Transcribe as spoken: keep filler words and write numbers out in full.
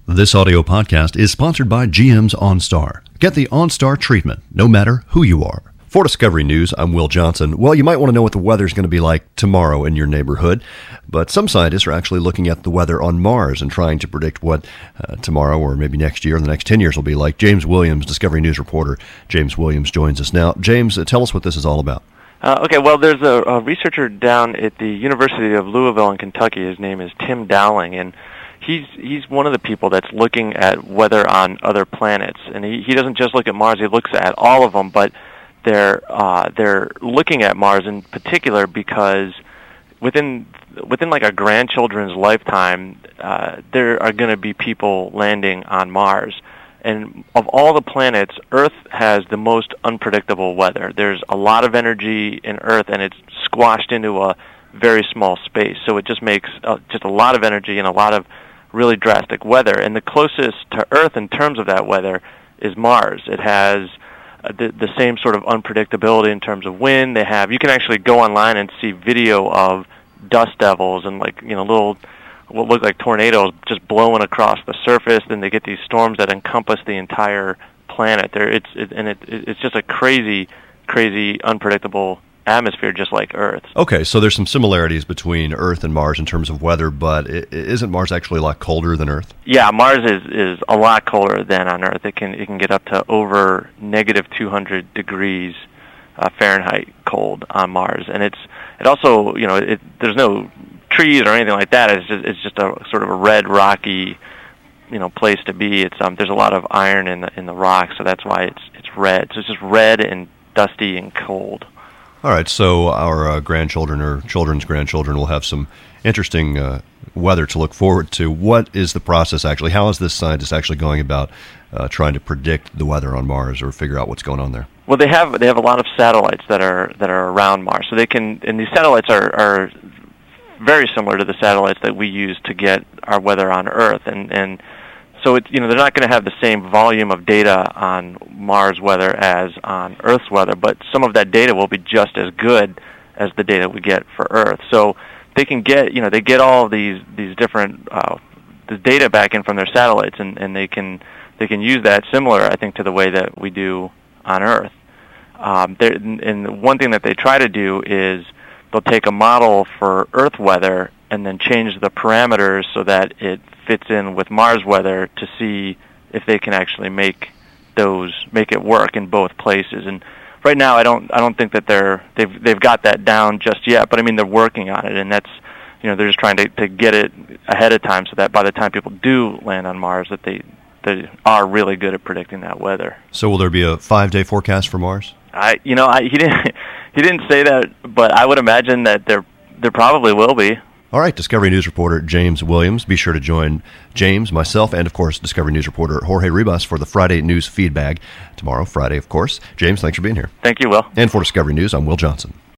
This audio podcast is sponsored by G M's OnStar. Get the OnStar treatment, no matter who you are. For Discovery News, I'm Will Johnson. Well, you might want to know what the weather's going to be like tomorrow in your neighborhood, but some scientists are actually looking at the weather on Mars and trying to predict what uh, tomorrow or maybe next year or the next ten years will be like. James Williams, Discovery News reporter James Williams, joins us now. James, uh, tell us what this is all about. Uh, okay, well, there's a, a researcher down at the University of Louisville in Kentucky. His name is Tim Dowling, and he's he's one of the people that's looking at weather on other planets. And he, he doesn't just look at Mars; he looks at all of them. But they're uh, they're looking at Mars in particular because within within like our grandchildren's lifetime, uh, there are going to be people landing on Mars. And of all the planets, Earth has the most unpredictable weather. There's a lot of energy in Earth, and it's squashed into a very small space. So it just makes uh, just a lot of energy and a lot of really drastic weather. And the closest to Earth in terms of that weather is Mars. It has uh, the, the same sort of unpredictability in terms of wind. They have, you can actually go online and see video of dust devils and like, you know, little what look like tornadoes just blowing across the surface. Then they get these storms that encompass the entire planet. There, it's it, and it, it's just a crazy, crazy, unpredictable atmosphere, just like Earth. Okay, so there's some similarities between Earth and Mars in terms of weather, but isn't Mars actually a lot colder than Earth? Yeah, Mars is is a lot colder than on Earth. It can it can get up to over negative two hundred degrees uh, Fahrenheit cold on Mars, and it's it also you know it, there's no trees or anything like that. It's just it's just a sort of a red rocky, you know, place to be. It's um there's a lot of iron in the in the rock, so that's why it's it's red. So it's just red and dusty and cold. All right, so our uh, grandchildren or children's grandchildren will have some interesting uh, weather to look forward to. What is the process actually? How is this scientist actually going about uh, trying to predict the weather on Mars or figure out what's going on there? Well, they have they have a lot of satellites that are that are around Mars, so they can. And these satellites are are very similar to the satellites that we use to get our weather on Earth, and and so it's you know they're not going to have the same volume of data on Mars weather as on Earth's weather, but some of that data will be just as good as the data we get for Earth. So they can get you know they get all these these different uh, the data back in from their satellites, and, and they can they can use that similar, I think, to the way that we do on Earth. Um, and one thing that they try to do is they'll take a model for Earth weather and then change the parameters so that it fits in with Mars weather to see if they can actually make those make it work in both places. And right now, I don't I don't think that they're they've they've got that down just yet. But I mean, they're working on it, and that's you know they're just trying to to get it ahead of time so that by the time people do land on Mars, that they they are really good at predicting that weather. So will there be a five-day forecast for Mars? I you know I, he didn't he didn't say that, but I would imagine that there there probably will be. All right, Discovery News reporter James Williams. Be sure to join James, myself, and, of course, Discovery News reporter Jorge Ribas for the Friday News Feedbag tomorrow, Friday, of course. James, thanks for being here. Thank you, Will. And for Discovery News, I'm Will Johnson.